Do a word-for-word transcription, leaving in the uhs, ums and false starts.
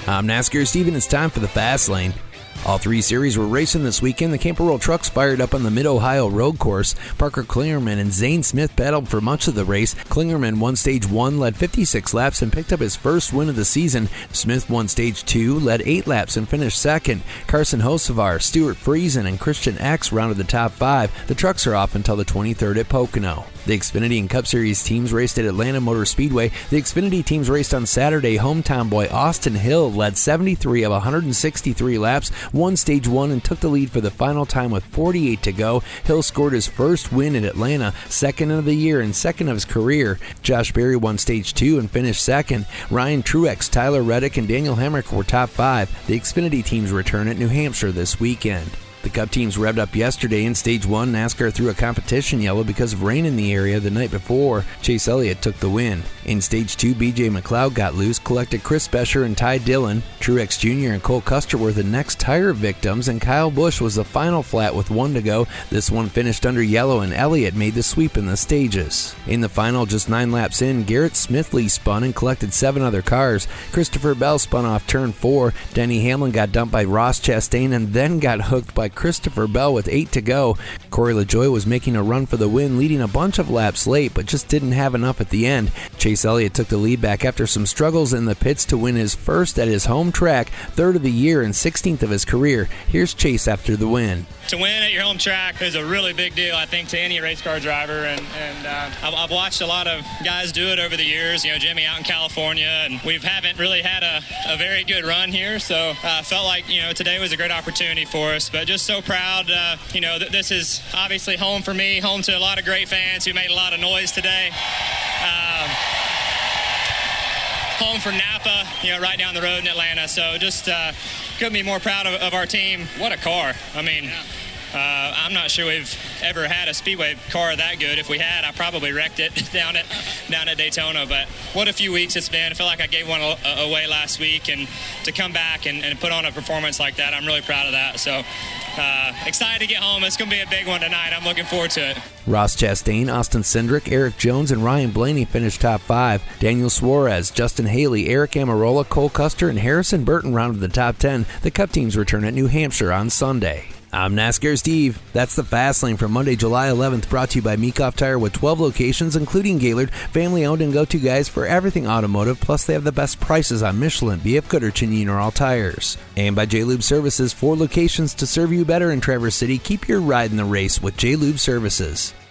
I'm NASCAR Steven. It's time for the Fast Lane. All three series were racing this weekend. The Camper World trucks fired up on the Mid-Ohio Road Course. Parker Klingerman and Zane Smith battled for much of the race. Klingerman won Stage one, led fifty-six laps, and picked up his first win of the season. Smith won Stage two, led eight laps, and finished second. Carson Hocevar, Stuart Friesen, and Christian X rounded the top five. The trucks are off until the twenty-third at Pocono. The Xfinity and Cup Series teams raced at Atlanta Motor Speedway. The Xfinity teams raced on Saturday. Hometown boy Austin Hill led seventy-three of one hundred sixty-three laps, won Stage one, and took the lead for the final time with forty-eight to go. Hill scored his first win at Atlanta, second of the year and second of his career. Josh Berry won Stage two and finished second. Ryan Truex, Tyler Reddick, and Daniel Hemrick were top five. The Xfinity teams return at New Hampshire this weekend. The Cup teams revved up yesterday in Stage one. NASCAR threw a competition yellow because of rain in the area the night before. Chase Elliott took the win. In Stage two, B J McLeod got loose, collected Chris Bescher and Ty Dillon. Truex Junior and Cole Custer were the next tire victims, and Kyle Busch was the final flat with one to go. This one finished under yellow, and Elliott made the sweep in the stages. In the final, just nine laps in, Garrett Smithley spun and collected seven other cars. Christopher Bell spun off turn four. Denny Hamlin got dumped by Ross Chastain and then got hooked by Christopher Bell with eight to go. Corey LaJoie was making a run for the win, leading a bunch of laps late, but just didn't have enough at the end. Chase Elliott took the lead back after some struggles in the pits to win his first at his home track, third of the year and sixteenth of his career. Here's Chase after the win. To win at your home track is a really big deal, I think, to any race car driver. And, and uh, I've, I've watched a lot of guys do it over the years. You know, Jimmy out in California, and we haven't really had a, a very good run here. So I uh, felt like, you know, today was a great opportunity for us. But just so proud, uh, you know, th- this is obviously home for me, home to a lot of great fans who made a lot of noise today. Um, home for Napa, you know, right down the road in Atlanta. So just uh, couldn't be more proud of, of our team. What a car. I mean, yeah. Uh, I'm not sure we've ever had a Speedway car that good. If we had, I probably wrecked it down at down at Daytona. But what a few weeks it's been. I feel like I gave one away last week, and to come back and, and put on a performance like that, I'm really proud of that. So uh, excited to get home. It's going to be a big one tonight. I'm looking forward to it. Ross Chastain, Austin Cindric, Eric Jones, and Ryan Blaney finished top five. Daniel Suarez, Justin Haley, Eric Amarola, Cole Custer, and Harrison Burton rounded the top ten. The Cup teams return at New Hampshire on Sunday. I'm NASCAR Steve. That's the Fast Lane for Monday, July eleventh, brought to you by Meekoff Tire with twelve locations, including Gaylord, family-owned and go-to guys for everything automotive, plus they have the best prices on Michelin, B F Goodrich, or all tires. And by J-Lube Services, four locations to serve you better in Traverse City. Keep your ride in the race with J-Lube Services.